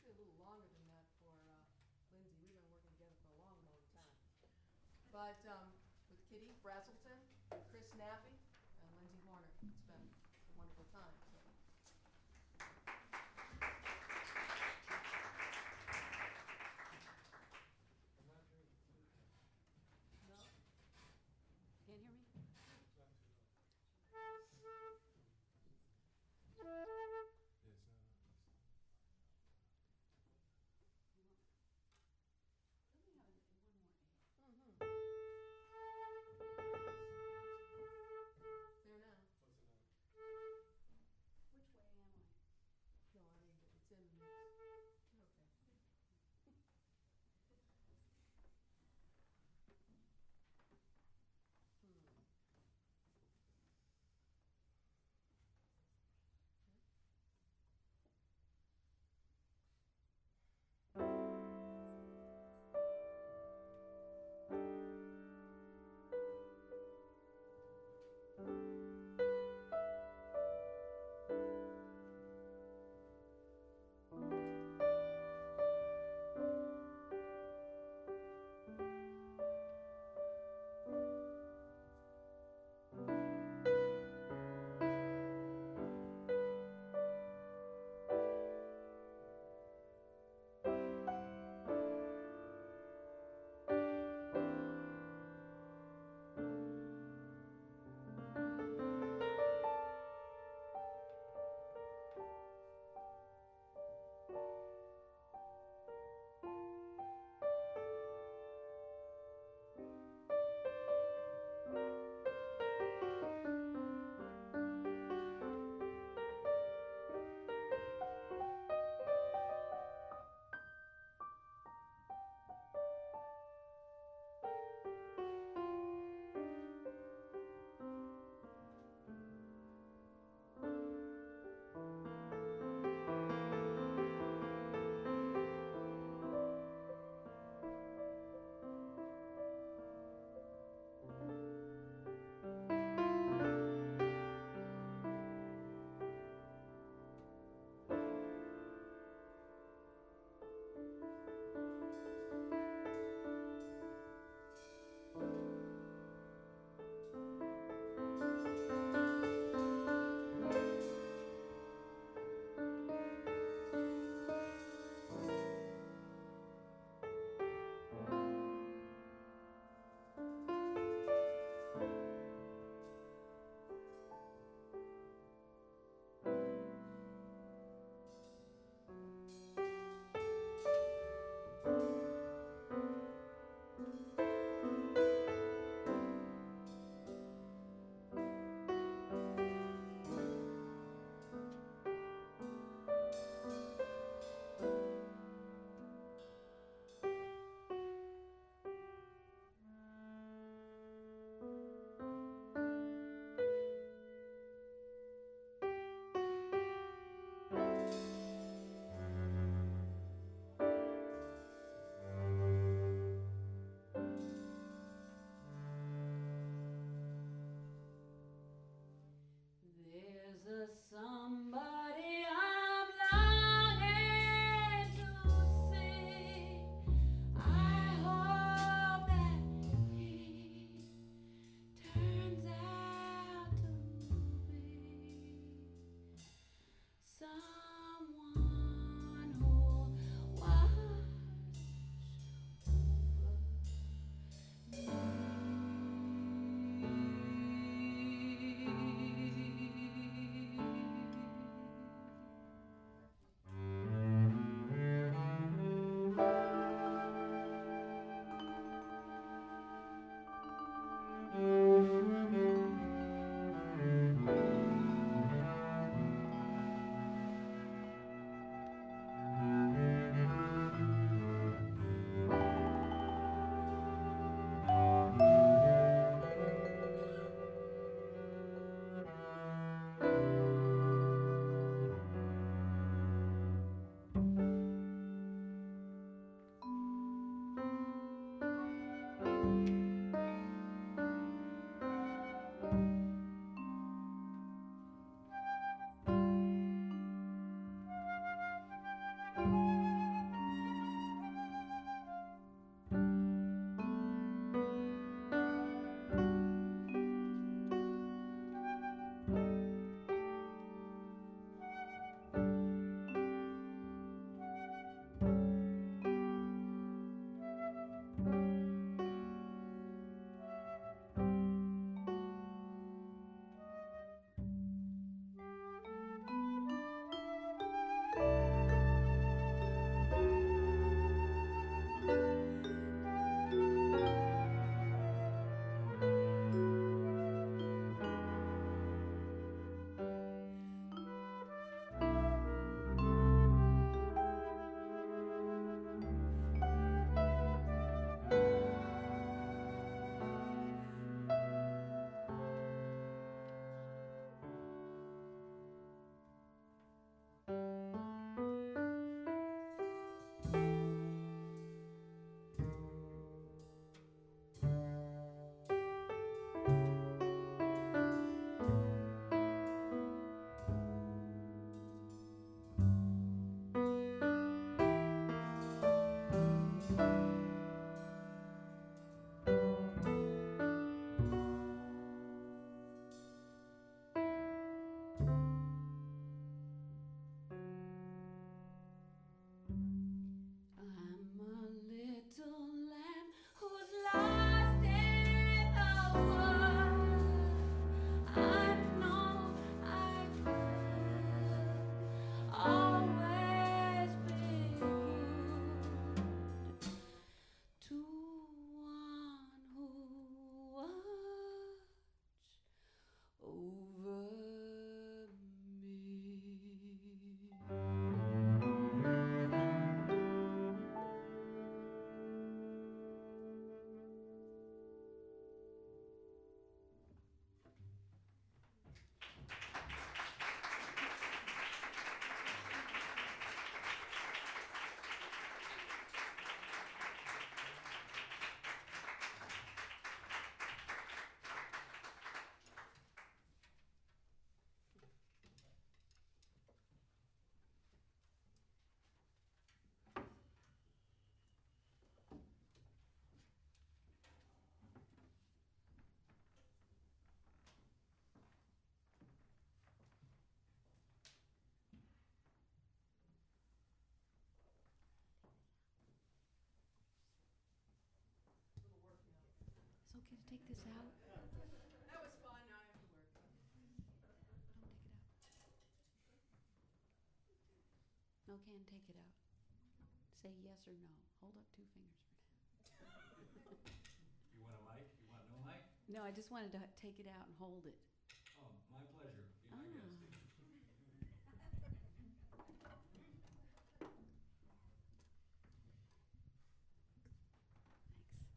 actually a little longer than that for Lindsay. We've been working together for a long, long time. But with Kitty Brazelton, Chris Nappy, and Lindsay Horner, it's been a wonderful time. So. No? Can't hear me? It's not. Let me have one more ad. Mm-hmm. There now. What's it on? take this out? That was fun, now I have to work. Don't take it out. No, Ken, take it out. Say yes or no. Hold up 2 fingers for now. You want a mic? You want no mic? No, I just wanted to take it out and hold it. Oh, my pleasure. Be my guest. Thanks.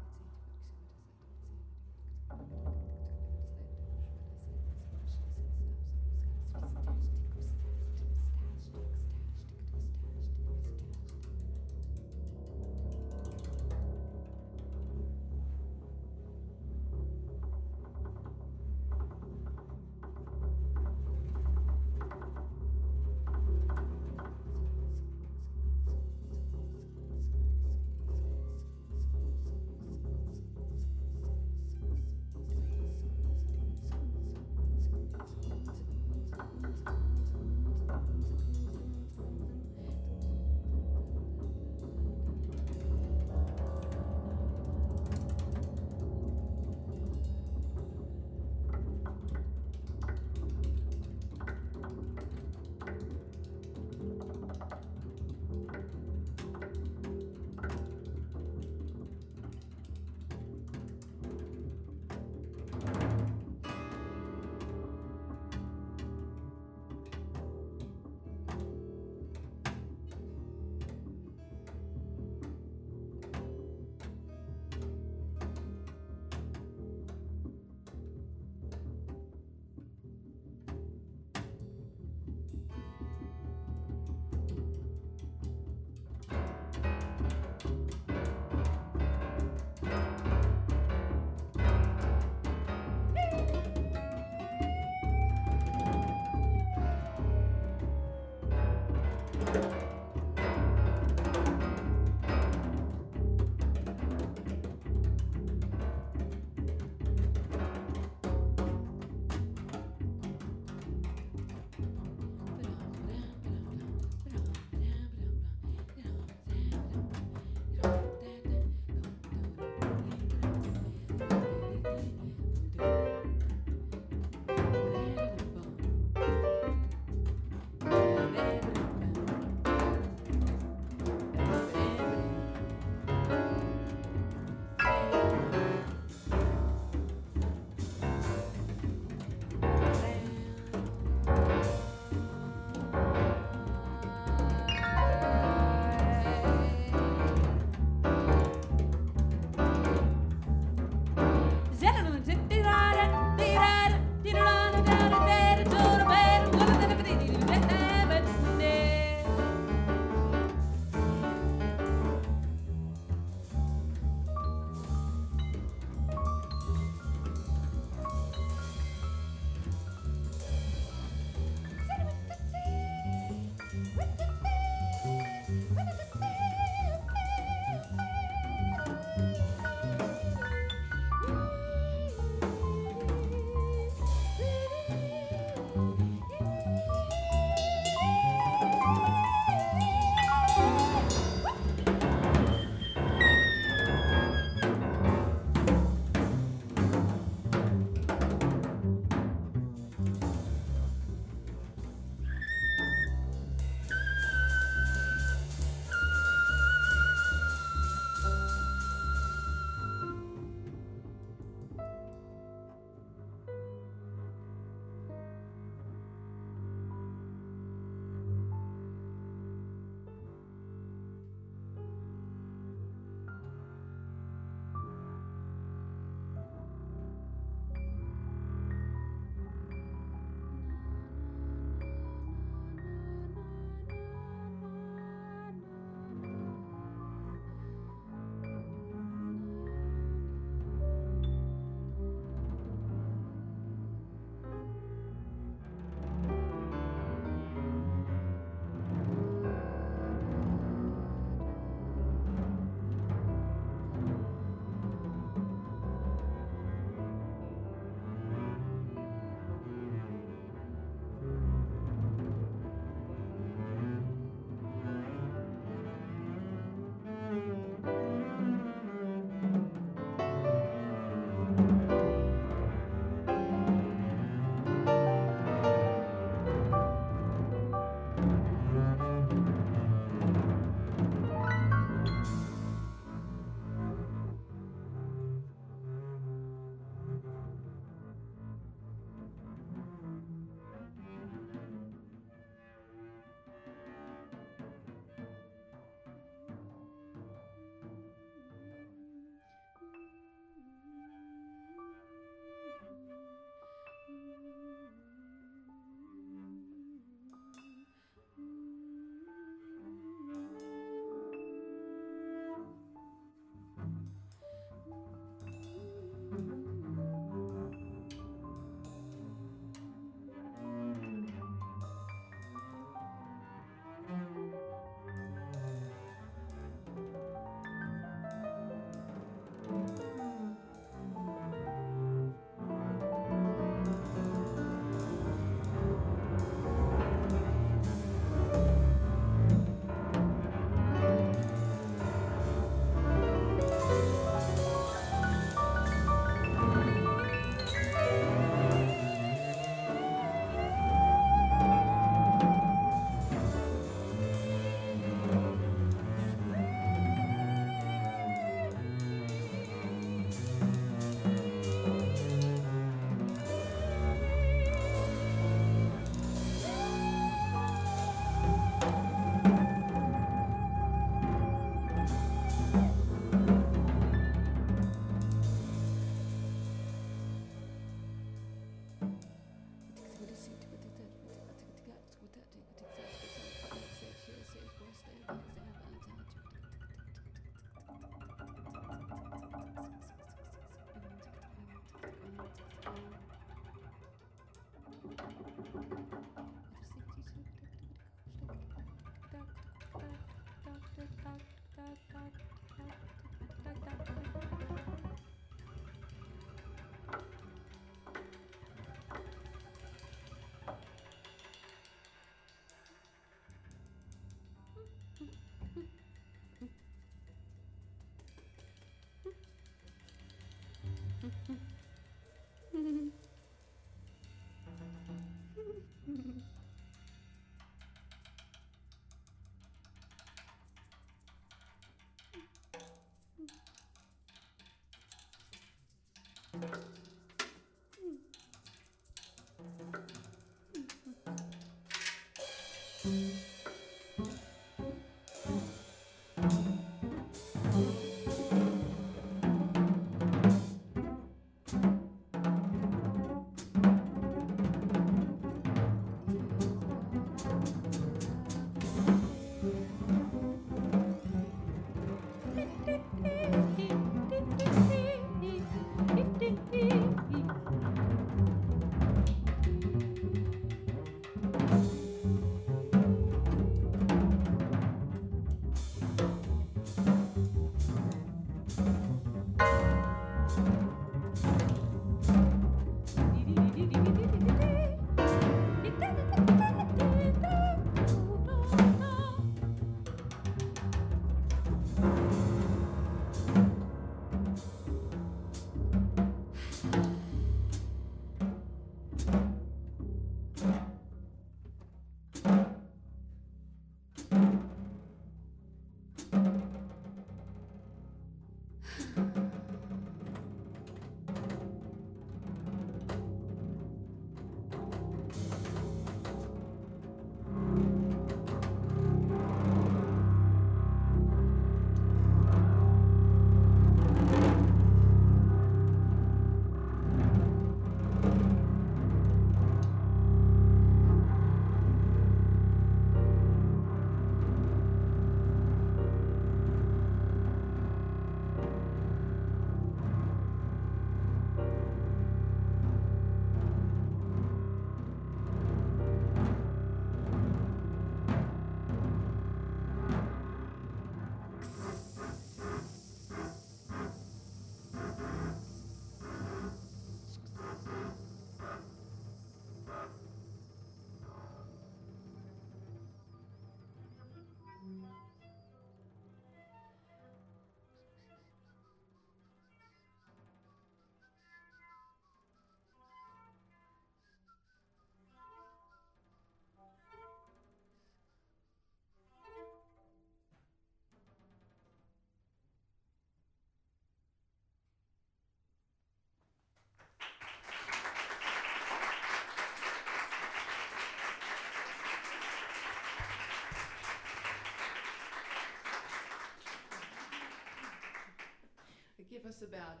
Give us about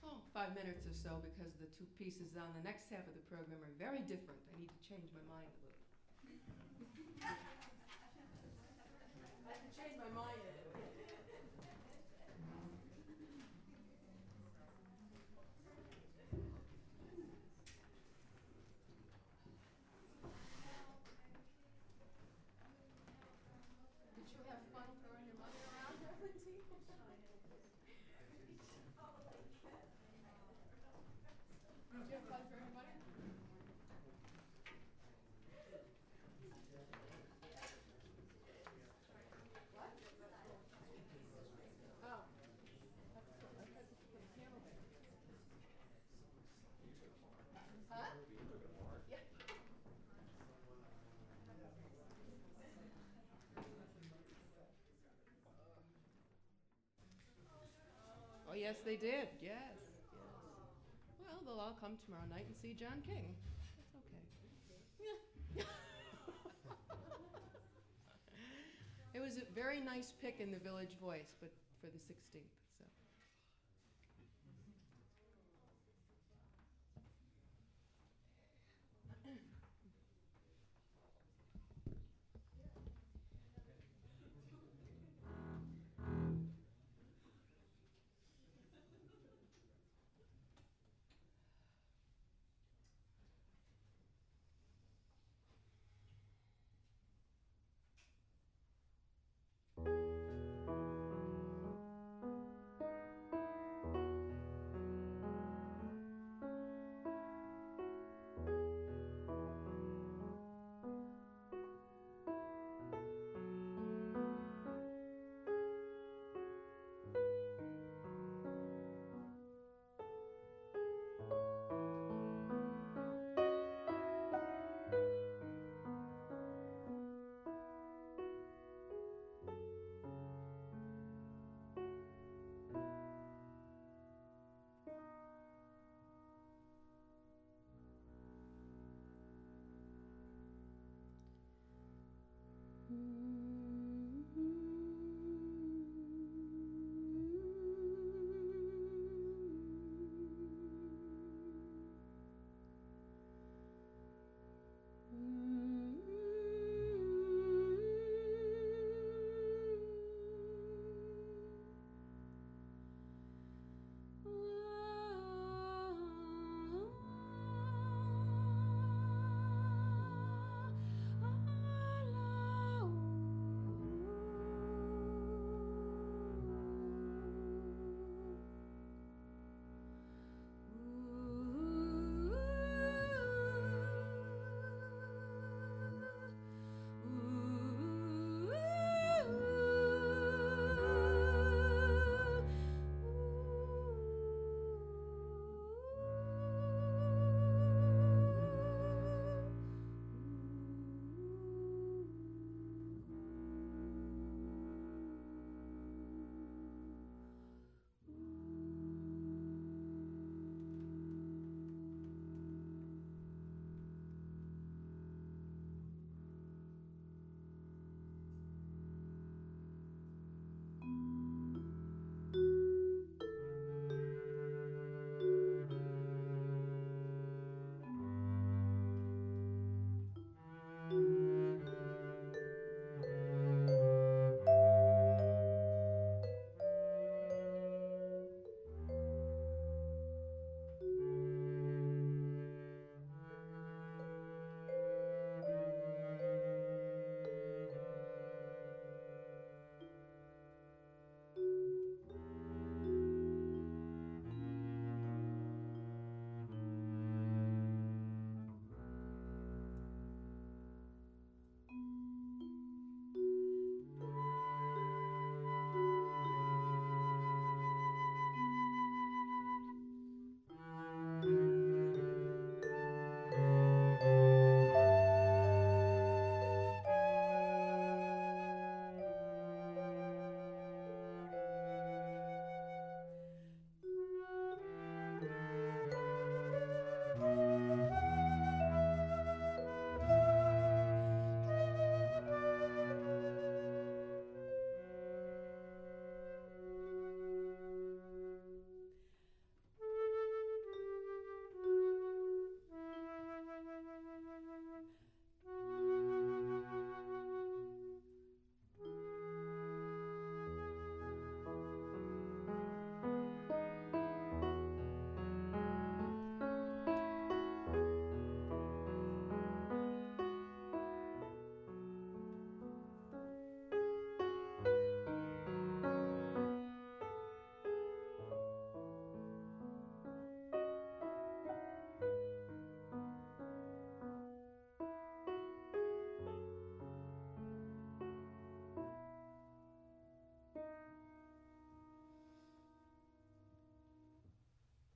5 minutes or so because the two pieces on the next half of the program are very different. I need to change my mind a little. I have to change my mind a little. Did you have fun throwing your money around, Lindsay? Did you have fun throwing your money? What? Oh. I thought you put a piano there. Huh? Yeah. Oh, yes, they did. Yes. Well, they'll all come tomorrow night and see John King. That's okay. It was a very nice pick in the Village Voice, but for the 16th. So.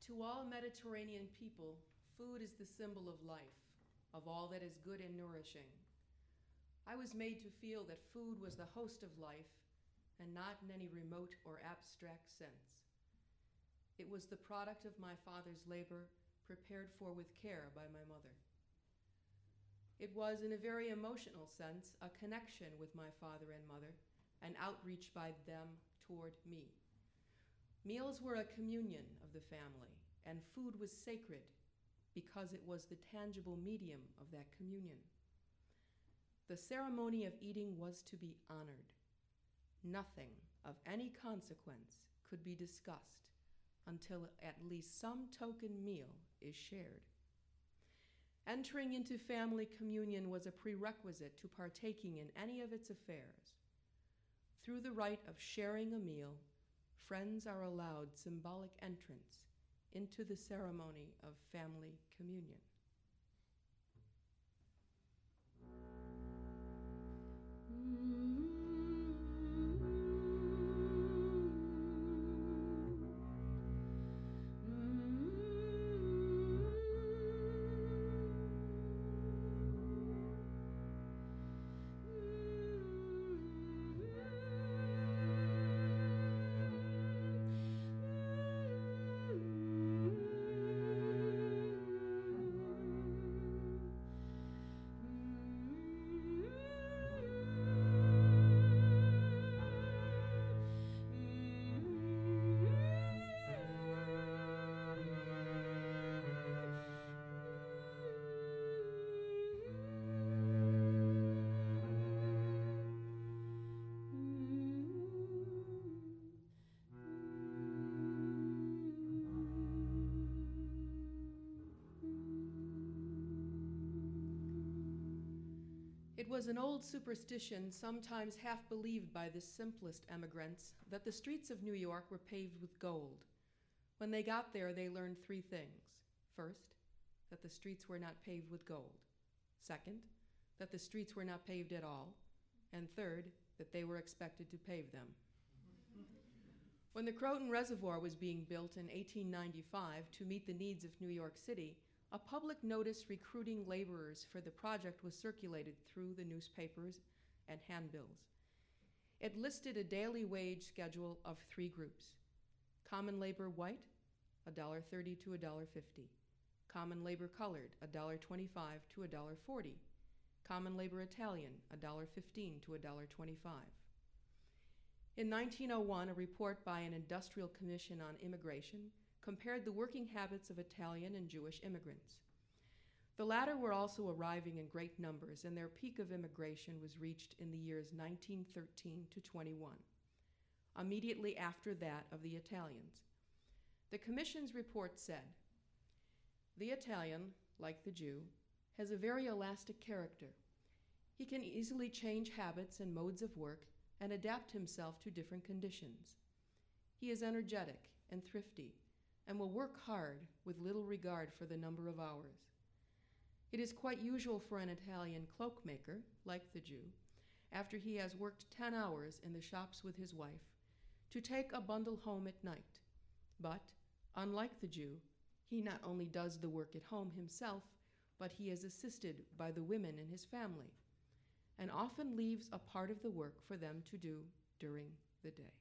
to all Mediterranean people, food is the symbol of life, of all that is good and nourishing. I was made to feel that food was the host of life and not in any remote or abstract sense. It was the product of my father's labor, prepared for with care by my mother. It was, in a very emotional sense, a connection with my father and mother, an outreach by them toward me. Meals were a communion of the family, and food was sacred because it was the tangible medium of that communion. The ceremony of eating was to be honored. Nothing of any consequence could be discussed until at least some token meal is shared. Entering into family communion was a prerequisite to partaking in any of its affairs. Through the rite of sharing a meal, friends are allowed symbolic entrance into the ceremony of family communion. It was an old superstition, sometimes half believed by the simplest emigrants, that the streets of New York were paved with gold. When they got there, they learned three things. First, that the streets were not paved with gold. Second, that the streets were not paved at all. And third, that they were expected to pave them. When the Croton Reservoir was being built in 1895 to meet the needs of New York City, a public notice recruiting laborers for the project was circulated through the newspapers and handbills. It listed a daily wage schedule of three groups: common labor white, $1.30 to $1.50; common labor colored, $1.25 to $1.40; common labor Italian, $1.15 to $1.25. In 1901, a report by an industrial commission on immigration compared the working habits of Italian and Jewish immigrants. The latter were also arriving in great numbers, and their peak of immigration was reached in the years 1913 to 21, immediately after that of the Italians. The commission's report said, "The Italian, like the Jew, has a very elastic character. He can easily change habits and modes of work and adapt himself to different conditions. He is energetic and thrifty, and will work hard with little regard for the number of hours. It is quite usual for an Italian cloakmaker, like the Jew, after he has worked 10 hours in the shops with his wife, to take a bundle home at night. But, unlike the Jew, he not only does the work at home himself, but he is assisted by the women in his family, and often leaves a part of the work for them to do during the day."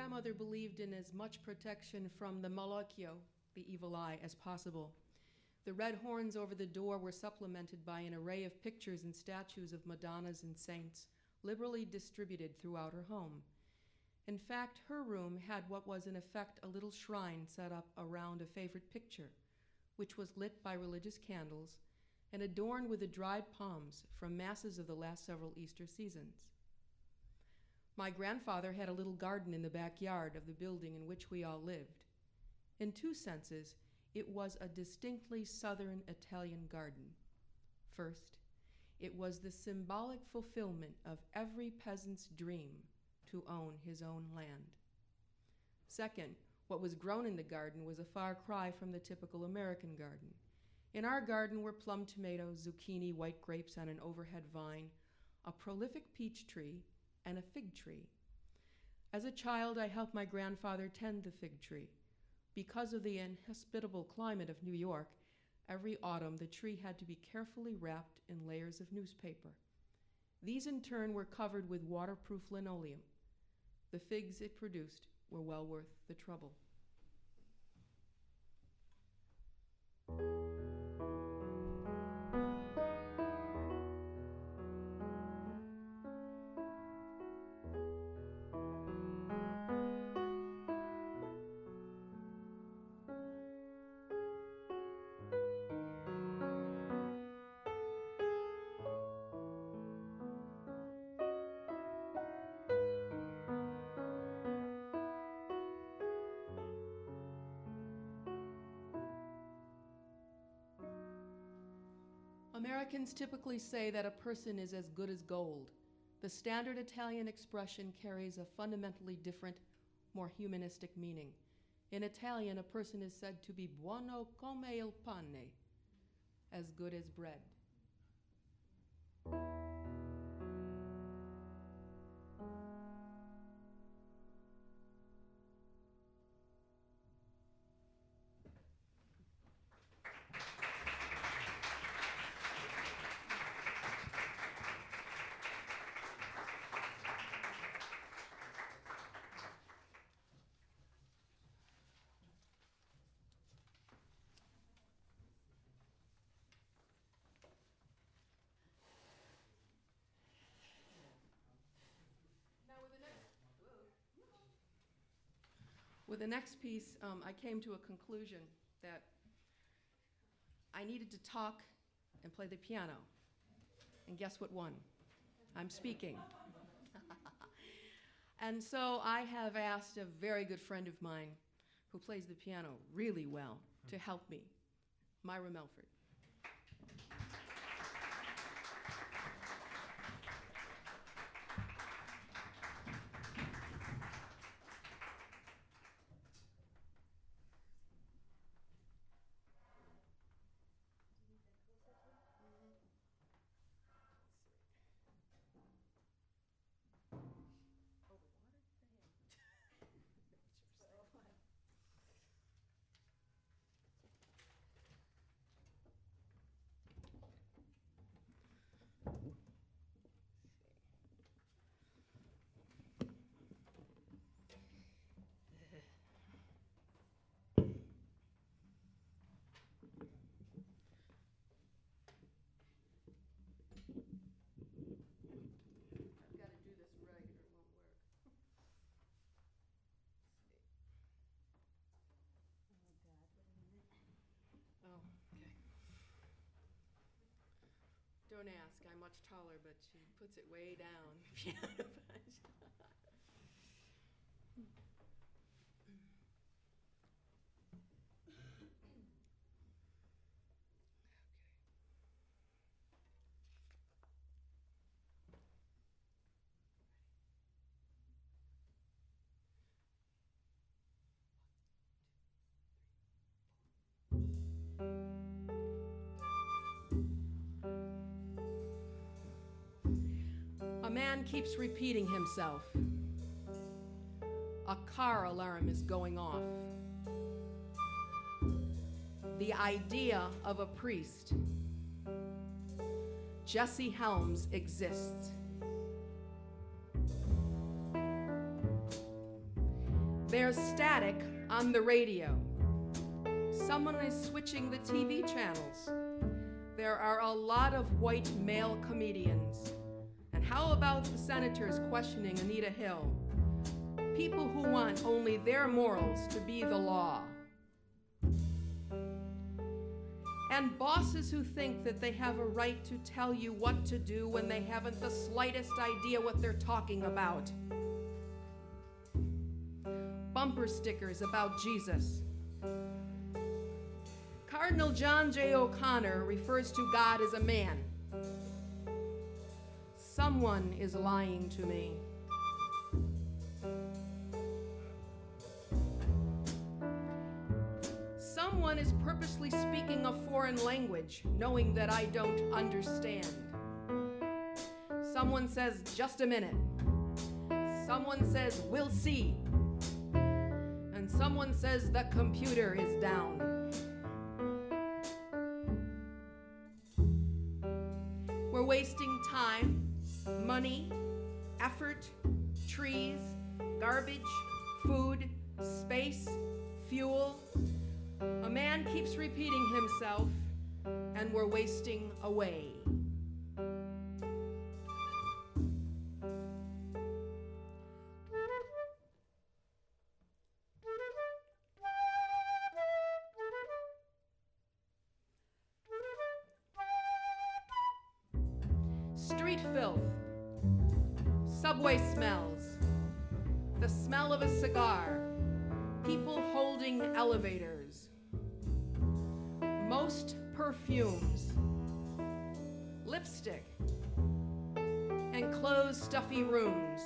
grandmother believed in as much protection from the malocchio, the evil eye, as possible. The red horns over the door were supplemented by an array of pictures and statues of Madonnas and saints, liberally distributed throughout her home. In fact, her room had what was in effect a little shrine set up around a favorite picture, which was lit by religious candles and adorned with the dried palms from masses of the last several Easter seasons. My grandfather had a little garden in the backyard of the building in which we all lived. In two senses, it was a distinctly southern Italian garden. First, it was the symbolic fulfillment of every peasant's dream to own his own land. Second, what was grown in the garden was a far cry from the typical American garden. In our garden were plum tomatoes, zucchini, white grapes on an overhead vine, a prolific peach tree, and a fig tree. As a child, I helped my grandfather tend the fig tree. Because of the inhospitable climate of New York, every autumn the tree had to be carefully wrapped in layers of newspaper. These in turn were covered with waterproof linoleum. The figs it produced were well worth the trouble. Americans typically say that a person is as good as gold. The standard Italian expression carries a fundamentally different, more humanistic meaning. In Italian, a person is said to be buono come il pane, as good as bread. With the next piece, I came to a conclusion that I needed to talk and play the piano. And guess what won? I'm speaking. And so I have asked a very good friend of mine who plays the piano really well to help me, Myra Melford. Don't ask, I'm much taller, but she puts it way down. Piano punch. A man keeps repeating himself. A car alarm is going off. The idea of a priest. Jesse Helms exists. There's static on the radio. Someone is switching the TV channels. There are a lot of white male comedians. And how about the senators questioning Anita Hill? People who want only their morals to be the law. And bosses who think that they have a right to tell you what to do when they haven't the slightest idea what they're talking about. Bumper stickers about Jesus. Cardinal John J. O'Connor refers to God as a man. Someone is lying to me. Someone is purposely speaking a foreign language, knowing that I don't understand. Someone says, just a minute. Someone says, we'll see. And someone says, the computer is down. We're wasting time, money, effort, trees, garbage, food, space, fuel. A man keeps repeating himself, and we're wasting away. Street filth, subway smells, the smell of a cigar, people holding elevators, most perfumes, lipstick, and closed, stuffy rooms.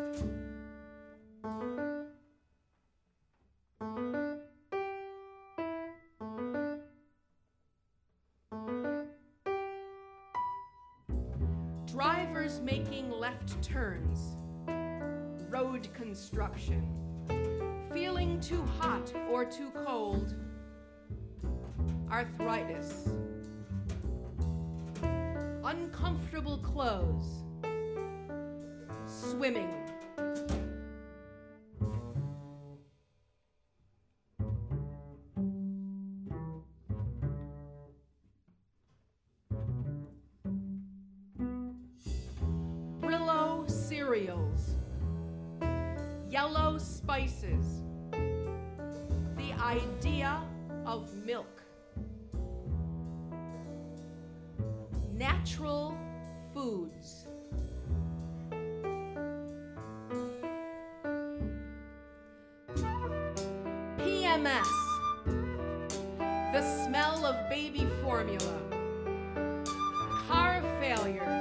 Drivers making left turns, road construction, feeling too hot or too cold, arthritis, uncomfortable clothes, swimming. Brillo cereals, yellow spices, the idea of milk, natural foods, PMS, the smell of baby formula, car failure,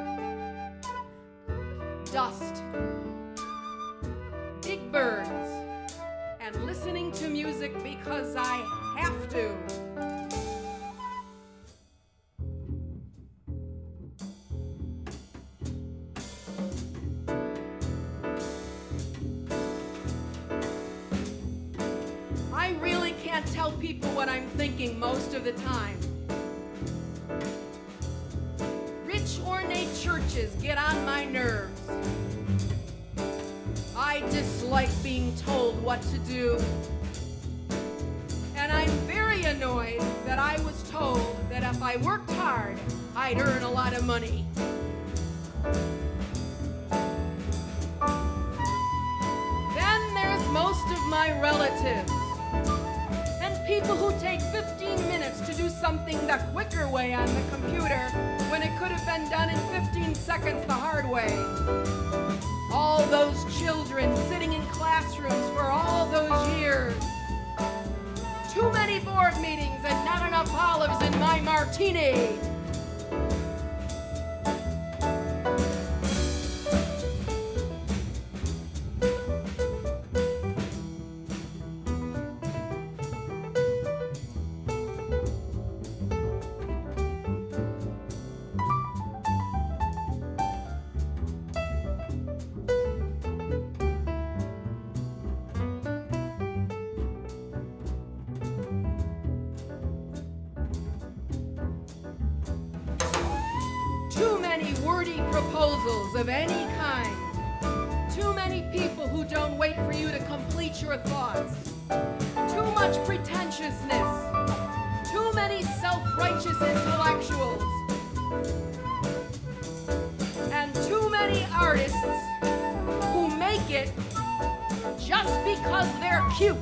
dust, big birds, and listening to music because I have to. I really can't tell people what I'm thinking most of the time. Rich, ornate churches get on my nerves. I dislike being told what to do. And I'm very annoyed that I was told that if I worked hard, I'd earn a lot of money. Then there's most of my relatives. And people who take 15 minutes to do something the quicker way on the computer when it could have been done in 15 seconds the hard way. All those children sitting in classrooms for all those years. Too many board meetings and not enough olives in my martini. Too many wordy proposals of any kind. too many people who don't wait for you to complete your thoughts. Too much pretentiousness. Too many self-righteous intellectuals. And too many artists who make it just because they're cute.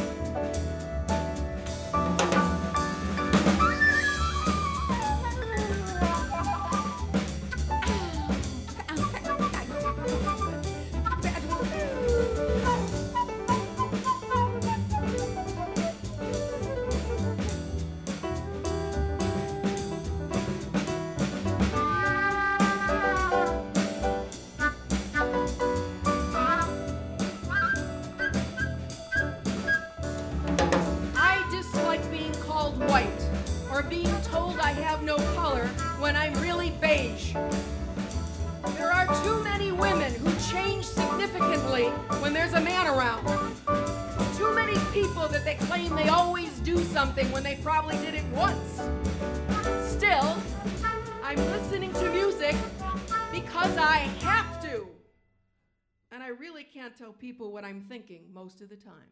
White, or being told I have no color when I'm really beige. There are too many women who change significantly when there's a man around. Too many people that they claim they always do something when they probably did it once. Still, I'm listening to music because I have to. And I really can't tell people what I'm thinking most of the time.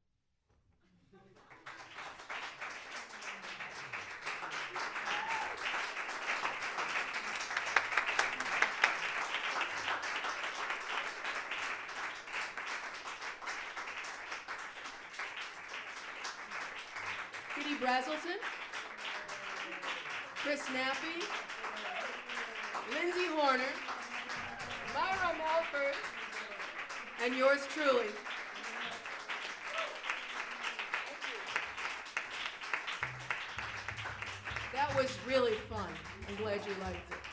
Kitty Brazelton, Chris Nappy, Lindsay Horner, Myra Melford, and yours truly. That was really fun. I'm glad you liked it.